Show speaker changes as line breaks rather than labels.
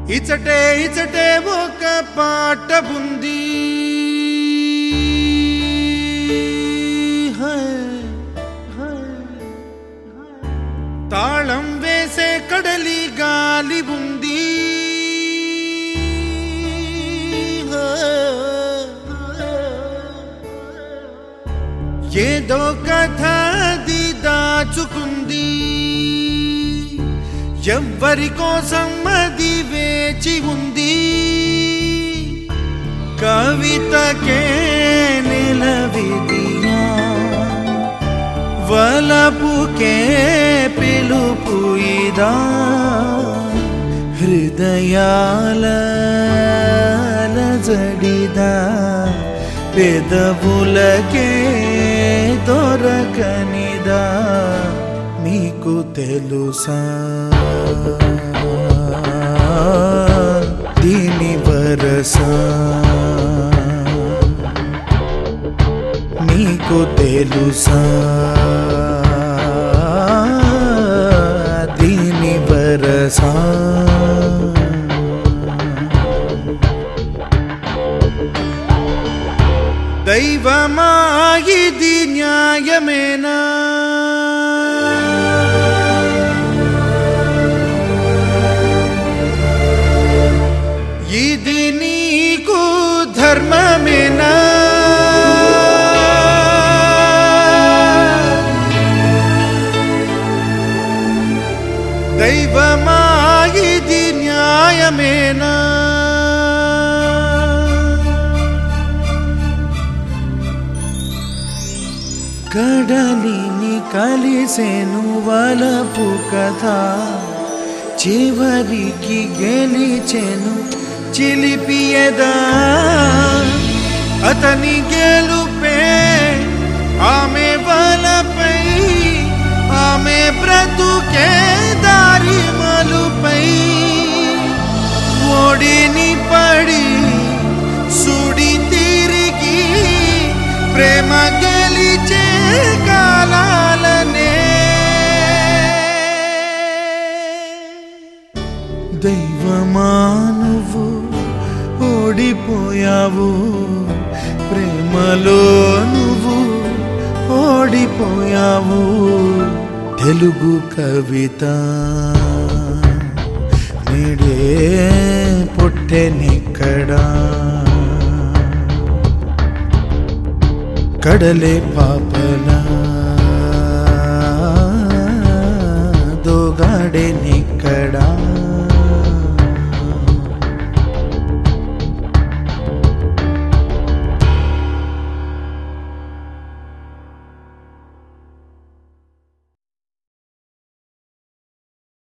ఇచటే ఇచటే ఒక పాట ఉంది, తాళం వేసే కడలి గాలి ఉంది, ఏదో కథ అది దాచుకుంది, ఎవ్వరి కోసం అది వేచి ఉంది. కవితకే నిలవిదియా, వలపుకే పిలుపు ఇదా, హృదయాల జడిదా, పెదవులకే దొరకనిదా. మీకు తెలుసా దీని వరస, మీకు తెలుసా దీని వరస. దైవమా ఇది న్యాయమేనా, ఇది నీకు ధర్మమేనా, దైవమా ఇది న్యాయమేనా. కడలిని కలిసెను వలపు కథ, చివరికి గెలిచెను చిలిపియదా. అతని గెలుపే ఆమె వలపై, ఆమె బ్రతుకే దారి మలుపై. ఓడిని పడి సుడి తిరిగి ప్రేమ గెలిచే కాలాలనే. దైవమా నువ్వు ఓడిపోయావు, ప్రేమలో నువ్వు ఓడిపోయావు. తెలుగు కవిత నేడే పుట్టెనిక్కడా, కడలే పాపలా దోగాడెనిక్కడా.